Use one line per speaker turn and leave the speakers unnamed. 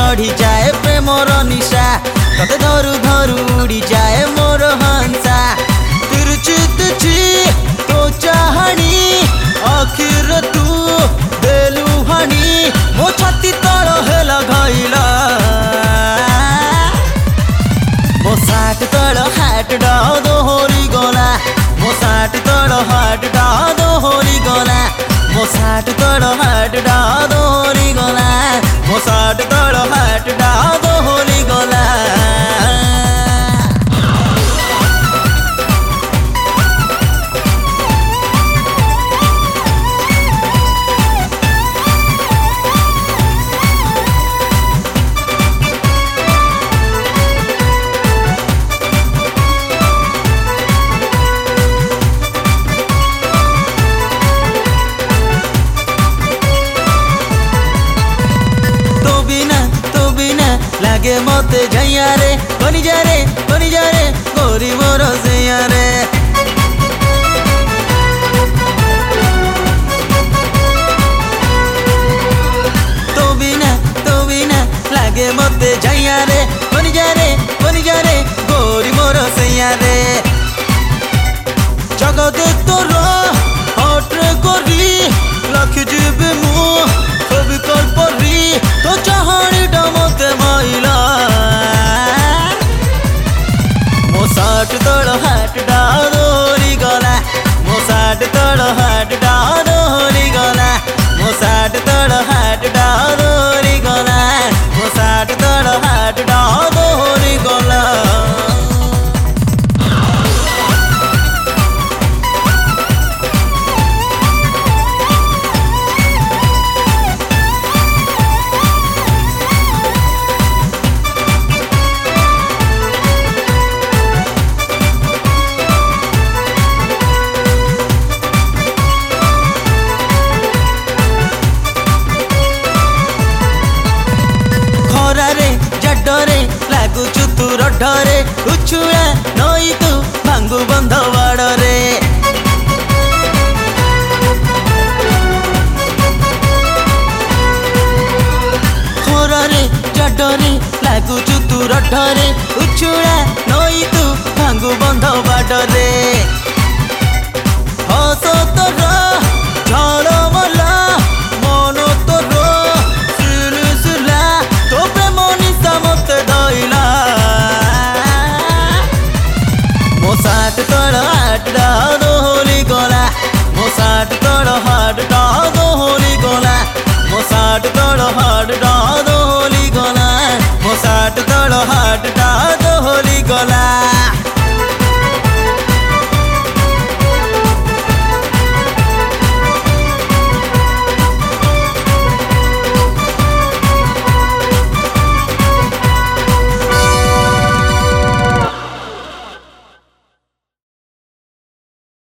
चढ़ी जाए प्रेमर निशा तते धरु धरु उड़ी जाए मोर हंसा तिरछी तिरछी तो चाहनी आखिर तू देलु हानी मो छाती तल हेला घाइला मो साट तल हाट डा दोहरी गला मो साट तल हाट डा दोहरी गला मो साट तल हाट डा दोहरी गला मो साट तल हाट डा दोहरी गला लागे मते झैया रे बनी जा रे गोरी मोर सैया रे तो बिना लागे मते झैया रे बनी जा रे गोरी मोर सैया रे जगत तोर हट्रे करी लख जीव मु कवि कल्परी तो चाहणी डमते माइला मो साट तल हाट डा दोहरी गला मो साट तल हाट डा दोहरी गला मो साट तल हाट डा दोहरी गला मो साट तल हाट डा दोहरी गला डरे लागुचु तुर डरे उछुआ नई तू भांगु बंध बाड़े खोरे जडरे लागुचु तुर डरे उछुआ नई तू भांगु बंध बाड़े हस तोर